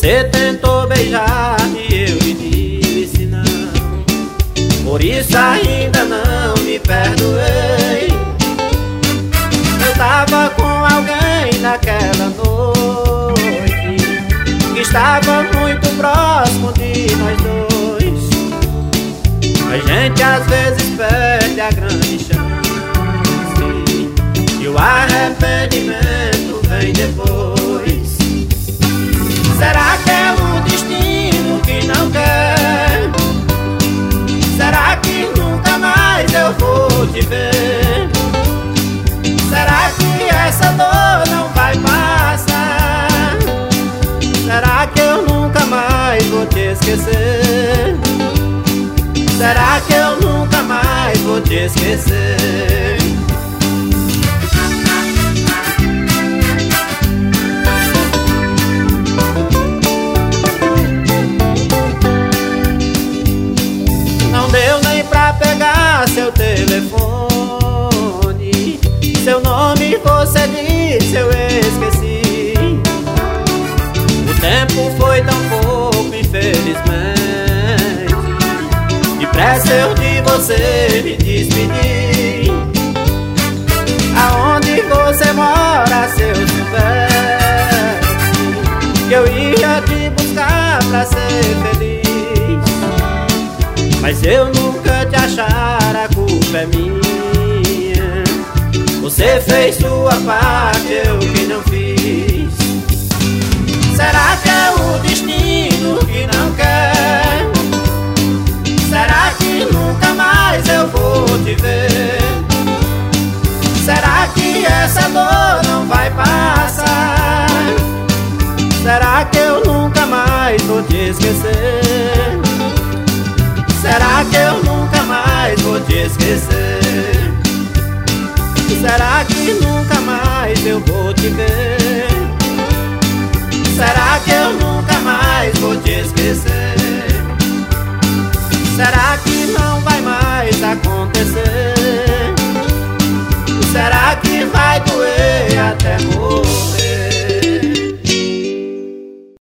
Você tentou beijar-me e eu lhe disse não. Por isso ainda não me perdoei. Eu tava com alguém naquela noite que estava muito próximo de nós dois. A gente às vezes perde a grande chance e o arrependimento vem depois. Será que é o destino que não quer? Será que nunca mais eu vou te ver? Será que essa dor não vai passar? Será que eu nunca mais vou te esquecer? Será que eu nunca mais vou te esquecer? Não deu nem pra pegar seu telefone. Seu nome você disse, eu esqueci. O tempo foi tão pouco, infelizmente. Depressa eu de você me despedi. Aonde você mora, se eu soubesse que eu ia te buscar pra ser feliz. Mas eu nunca te achar, a culpa é minha. Você fez sua parte, eu que não fiz. Será que é o destino que não quer? Será que nunca mais eu vou te ver? Será que essa dor não vai passar? Será que eu nunca mais vou te esquecer? Será que eu nunca mais vou te esquecer? Será que nunca mais eu vou te ver? Será que eu nunca mais vou te esquecer? Será que não vai mais acontecer? Será que vai doer até morrer?